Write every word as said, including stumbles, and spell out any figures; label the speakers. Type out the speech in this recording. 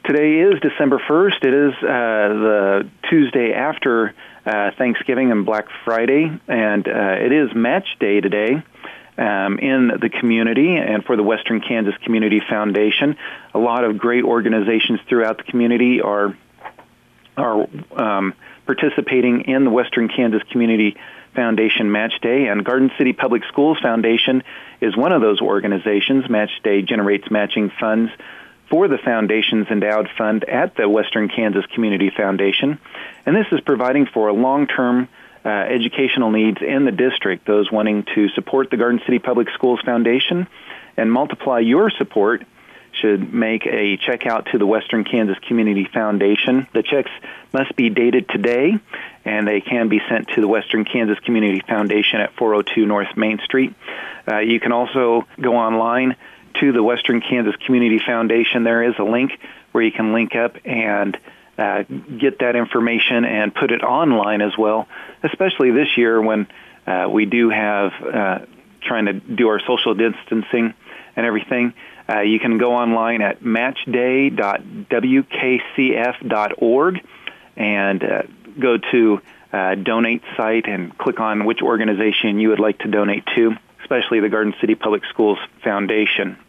Speaker 1: Today is December first. It is uh, the Tuesday after uh, Thanksgiving and Black Friday, and uh, it is Match Day today um, in the community and for the Western Kansas Community Foundation. A lot of great organizations throughout the community are are um, participating in the Western Kansas Community Foundation Match Day, and Garden City Public Schools Foundation is one of those organizations. Match Day generates matching funds for the Foundation's endowed fund at the Western Kansas Community Foundation, and this is providing for long-term uh, educational needs in the district. Those wanting to support the Garden City Public Schools Foundation and multiply your support should make a check out to the Western Kansas Community Foundation. The checks must be dated today, and they can be sent to the Western Kansas Community Foundation at four oh two North Main Street. Uh, you can also go online to the Western Kansas Community Foundation. There is a link where you can link up and uh, get that information and put it online as well, especially this year when uh, we do have uh, trying to do our social distancing and everything. Uh, you can go online at match day dot w k c f dot org and uh, go to uh, donate site and click on which organization you would like to donate to, especially the Garden City Public Schools Foundation.